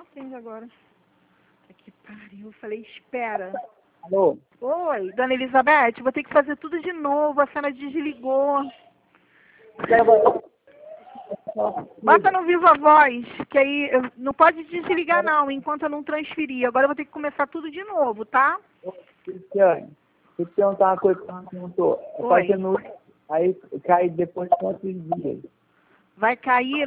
atende agora. Que pariu, eu falei, espera. Alô? Oi, dona Elizabeth, vou ter que fazer tudo de novo, a senhora desligou. Bota no Viva Voz, que aí não pode desligar não, enquanto eu não transferir. Agora eu vou ter que começar tudo de novo, tá? Cristiane, se perguntar uma coisa que eu não perguntou. Oi. Aí cai depois de quantos dias? Vai cair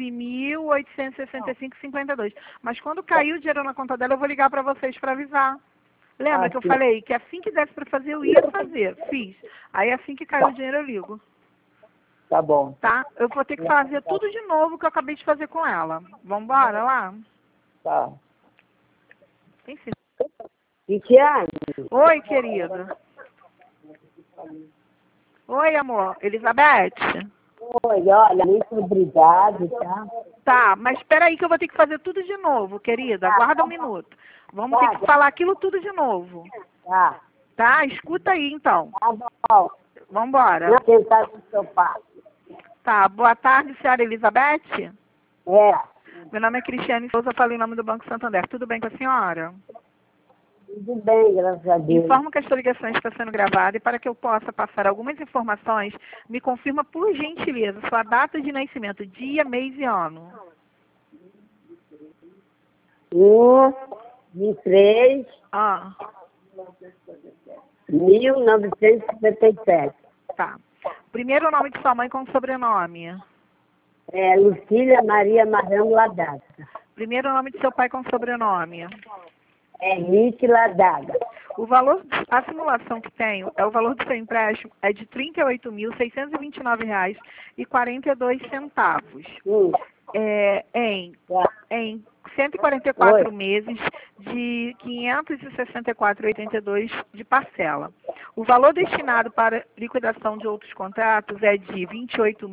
9.865,52. Mas quando cair o dinheiro na conta dela, eu vou ligar para vocês para avisar. Lembra que eu sim. falei que assim que desse para fazer, eu ia fazer. Fiz. Aí assim que caiu o dinheiro, eu ligo. Tá bom. Tá? Eu vou ter que fazer tudo de novo que eu acabei de fazer com ela. Vambora lá? Tá. Tem sim. Cristiane, Oi, querida. Oi, amor. Elizabeth? oi, olha, muito obrigado, tá? Tá, mas espera aí que eu vou ter que fazer tudo de novo, querida. Aguarda um minuto. Vamos ter que falar aquilo tudo de novo. Tá, Tá? Escuta aí, então. tá bom. Vambora. Vou tentar com o seu pai. Tá, boa tarde, senhora Elizabeth. É, Meu nome é Cristiane Souza, falo em nome do Banco Santander. Tudo bem com a senhora? tudo bem, graças a Deus. Informo que esta ligação está sendo gravada e para que eu possa passar algumas informações, me confirma por gentileza sua data de nascimento, dia, mês e ano. 23, Ah, 1957. tá. Primeiro o nome de sua mãe com sobrenome. É, Lucília Maria Marrão Ladaga. Primeiro o nome de seu pai com sobrenome. Henrique Ladaga. O valor, a simulação que tenho, é o valor do seu empréstimo é de R$ 38.629,42. Em 144 meses de 564,82 de parcela. O valor destinado para liquidação de outros contratos é de R$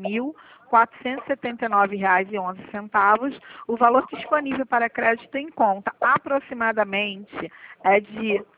28.479,11. O valor disponível para crédito em conta aproximadamente é de R$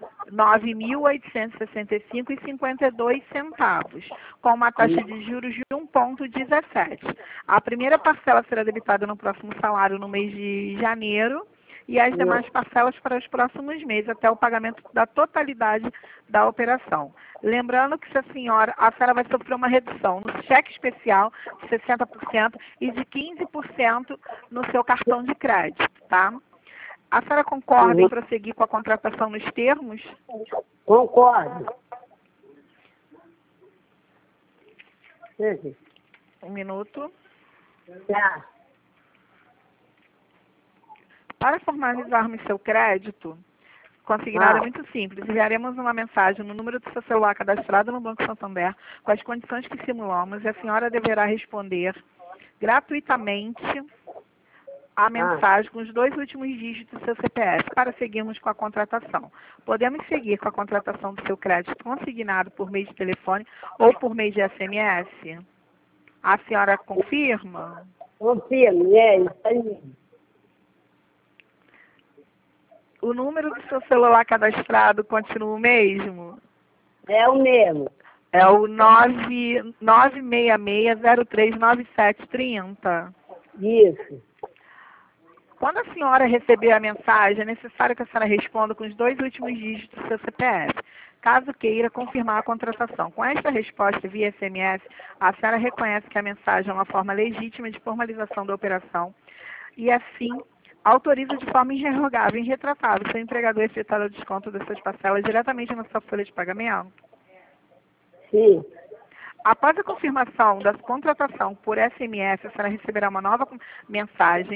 9.865,52, com uma taxa de juros de 1,17. A primeira parcela será debitada no próximo salário no mês de janeiro e as demais parcelas para os próximos meses, até o pagamento da totalidade da operação. Lembrando que a senhora vai sofrer uma redução no cheque especial de 60% e de 15% no seu cartão de crédito, tá? A senhora concorda em prosseguir com a contratação nos termos? Concordo. Um minuto. Tá. Para formalizarmos seu crédito, consignado é muito simples. Enviaremos uma mensagem no número do seu celular cadastrado no Banco Santander com as condições que simulamos e a senhora deverá responder gratuitamente a mensagem com os 2 últimos dígitos do seu CPF para seguirmos com a contratação. Podemos seguir com a contratação do seu crédito consignado por meio de telefone ou por meio de SMS? A senhora confirma? Confirmo, isso aí. O número do seu celular cadastrado continua o mesmo? É o mesmo. É o 966039730. Isso. Quando a senhora receber a mensagem, é necessário que a senhora responda com os 2 últimos dígitos do seu CPF, caso queira confirmar a contratação. Com esta resposta via SMS, a senhora reconhece que a mensagem é uma forma legítima de formalização da operação e, assim, autoriza de forma irrevogável e irretratável seu empregador a efetuar o desconto das suas parcelas diretamente na sua folha de pagamento. Sim. Após a confirmação da contratação por SMS, a senhora receberá uma nova mensagem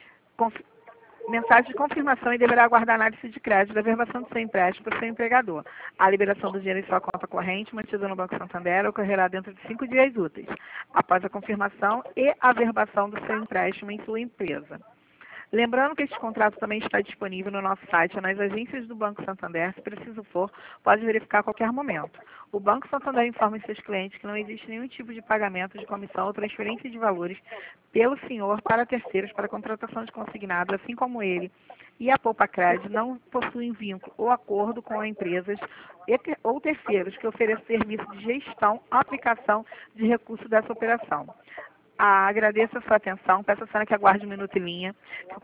de confirmação e deverá aguardar a análise de crédito da verbação do seu empréstimo para o seu empregador. A liberação do dinheiro em sua conta corrente, mantida no Banco Santander, ocorrerá dentro de 5 dias úteis, após a confirmação e a verbação do seu empréstimo em sua empresa. Lembrando que este contrato também está disponível no nosso site, nas agências do Banco Santander. Se preciso for, pode verificar a qualquer momento. O Banco Santander informa os seus clientes que não existe nenhum tipo de pagamento de comissão ou transferência de valores pelo senhor para terceiros para contratação de consignados, assim como ele e a Poupa Crédito não possuem vínculo ou acordo com empresas ou terceiros que ofereçam serviço de gestão, aplicação de recursos dessa operação. Agradeço a sua atenção, peço a senhora que aguarde um minuto em linha, que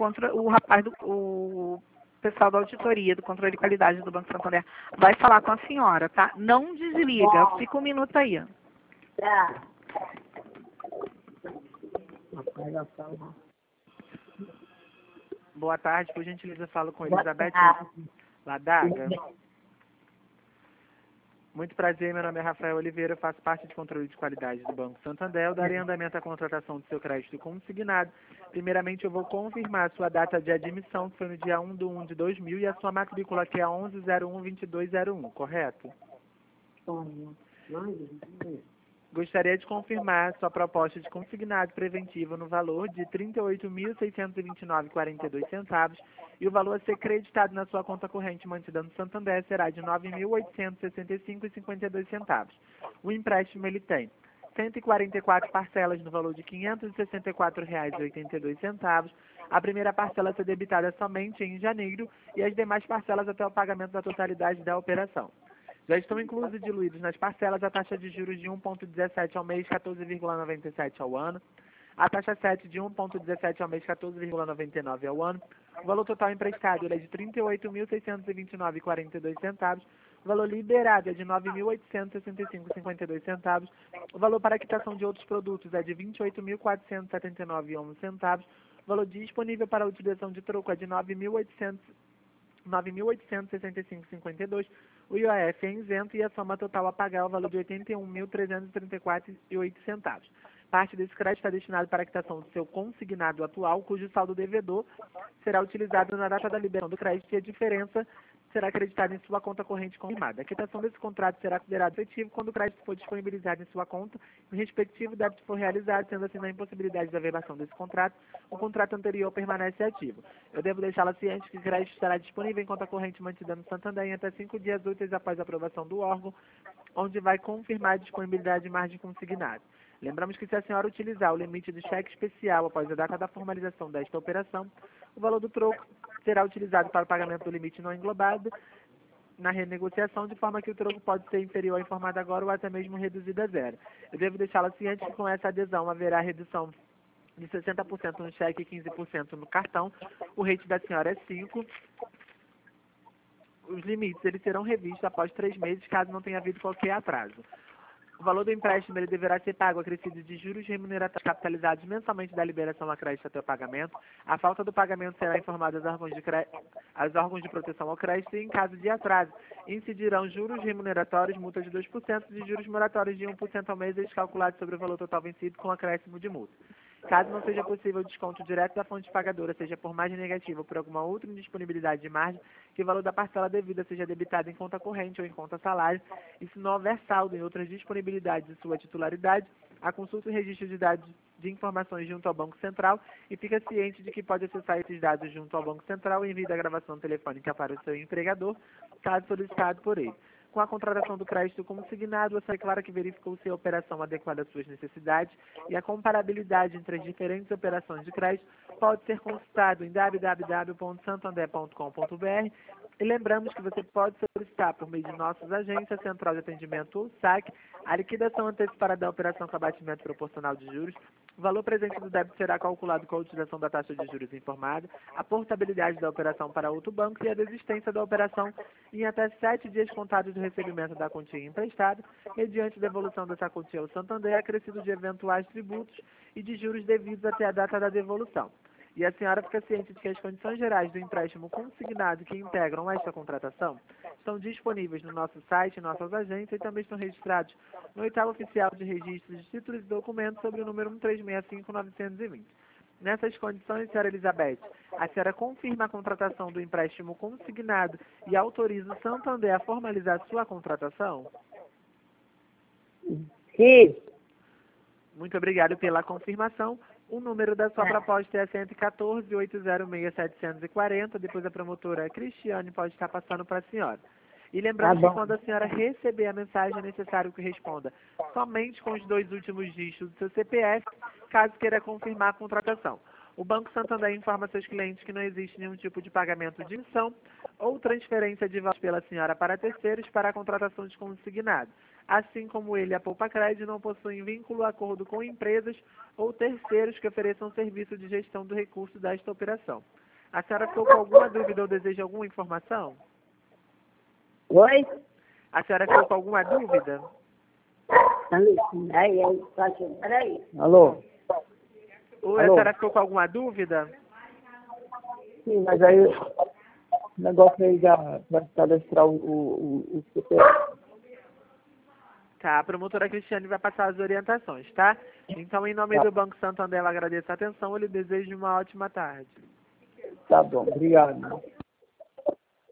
o pessoal da auditoria, do controle de qualidade do Banco Santander, vai falar com a senhora, tá? Não desliga, fica um minuto aí. Tá. Boa tarde, por gentileza, falo com Elizabeth Ladaga. Muito prazer, meu nome é Rafael Oliveira, eu faço parte de controle de qualidade do Banco Santander. Eu darei andamento à contratação do seu crédito consignado. Primeiramente, eu vou confirmar a sua data de admissão, que foi no dia 1/1/2000, e a sua matrícula, que é 11012201, correto? Gostaria de confirmar sua proposta de consignado preventivo no valor de R$ 38.629,42 e o valor a ser creditado na sua conta corrente mantida no Santander será de R$ 9.865,52. O empréstimo ele tem 144 parcelas no valor de R$ 564,82. A primeira parcela a ser debitada somente em janeiro e as demais parcelas até o pagamento da totalidade da operação. Já estão inclusos e diluídos nas parcelas a taxa de juros de 1,17 ao mês, 14,97 ao ano, a taxa 7 de 1,17 ao mês, 14,99 ao ano. O valor total emprestado é de R$ 38.629,42. O valor liberado é de R$ 9.865,52. O valor para a quitação de outros produtos é de R$ 28.479,11. O valor disponível para a utilização de troco é de R$ 9.865,52. O IOF é isento e a soma total a pagar é o valor de R$ 81.334,08. Parte desse crédito está destinado para a quitação do seu consignado atual, cujo saldo devedor será utilizado na data da liberação do crédito e a diferença será acreditada em sua conta corrente confirmada. A quitação desse contrato será considerado efetivo quando o crédito for disponibilizado em sua conta e o respectivo débito for realizado, sendo assim na impossibilidade da averbação desse contrato, o contrato anterior permanece ativo. Eu devo deixá-la ciente que o crédito estará disponível em conta corrente mantida no Santander em até 5 dias úteis após a aprovação do órgão, onde vai confirmar a disponibilidade de margem consignada. Lembramos que se a senhora utilizar o limite do cheque especial após a data da formalização desta operação, o valor do troco será utilizado para o pagamento do limite não englobado na renegociação, de forma que o troco pode ser inferior ao informado agora ou até mesmo reduzido a zero. Eu devo deixá-la ciente que com essa adesão haverá redução de 60% no cheque e 15% no cartão. O rate da senhora é 5. Os limites eles serão revistos após 3 meses, caso não tenha havido qualquer atraso. O valor do empréstimo ele deverá ser pago acrescido de juros remuneratórios capitalizados mensalmente da liberação a crédito até o pagamento. A falta do pagamento será informada aos órgãos de proteção ao crédito e, em caso de atraso, incidirão juros remuneratórios, multa de 2% e juros moratórios de 1% ao mês, calculados sobre o valor total vencido com acréscimo de multa. Caso não seja possível o desconto direto da fonte pagadora, seja por margem negativa ou por alguma outra indisponibilidade de margem, que o valor da parcela devida seja debitado em conta corrente ou em conta salário, e se não houver saldo em outras disponibilidades de sua titularidade, a consulta e registro de dados de informações junto ao Banco Central e fica ciente de que pode acessar esses dados junto ao Banco Central e envie da gravação telefônica para o seu empregador, caso solicitado por ele. Com a contratação do crédito consignado, você declara que verificou se a operação adequada às suas necessidades e a comparabilidade entre as diferentes operações de crédito pode ser consultado em www.santander.com.br e lembramos que você pode solicitar por meio de nossas agências, Central de Atendimento ou SAC, a liquidação antecipada da operação com abatimento proporcional de juros. O valor presente do débito será calculado com a utilização da taxa de juros informada, a portabilidade da operação para outro banco e a desistência da operação em até 7 dias contados do recebimento da quantia emprestada, mediante devolução dessa quantia ao Santander, acrescido de eventuais tributos e de juros devidos até a data da devolução. E a senhora fica ciente de que as condições gerais do empréstimo consignado que integram esta contratação estão disponíveis no nosso site, em nossas agências, e também estão registrados no edital oficial de registro de títulos e documentos sobre o número 1365920. Nessas condições, senhora Elizabeth, a senhora confirma a contratação do empréstimo consignado e autoriza o Santander a formalizar sua contratação? Sim. Muito obrigado pela confirmação. O número da sua proposta é 114-806-740. Depois a promotora Cristiane pode estar passando para a senhora. E lembrando que quando a senhora receber a mensagem, é necessário que responda somente com os 2 últimos dígitos do seu CPF, caso queira confirmar a contratação. O Banco Santander informa seus clientes que não existe nenhum tipo de pagamento de emissão ou transferência de valores pela senhora para terceiros para a contratação de consignado. assim como ele, a Poupacred, não possuem vínculo, acordo com empresas ou terceiros que ofereçam serviço de gestão do recurso desta operação. A senhora ficou com alguma dúvida ou deseja alguma informação? Oi? A senhora ficou com alguma dúvida? Peraí. Alô? Oi, a Alô? senhora ficou com alguma dúvida? Sim, mas aí o negócio aí já vai cadastrar o CPF. Tá, a promotora Cristiane vai passar as orientações, tá? Então, em nome Tá. do Banco Santander, ela agradece a atenção e lhe desejo uma ótima tarde. Tá bom, obrigado.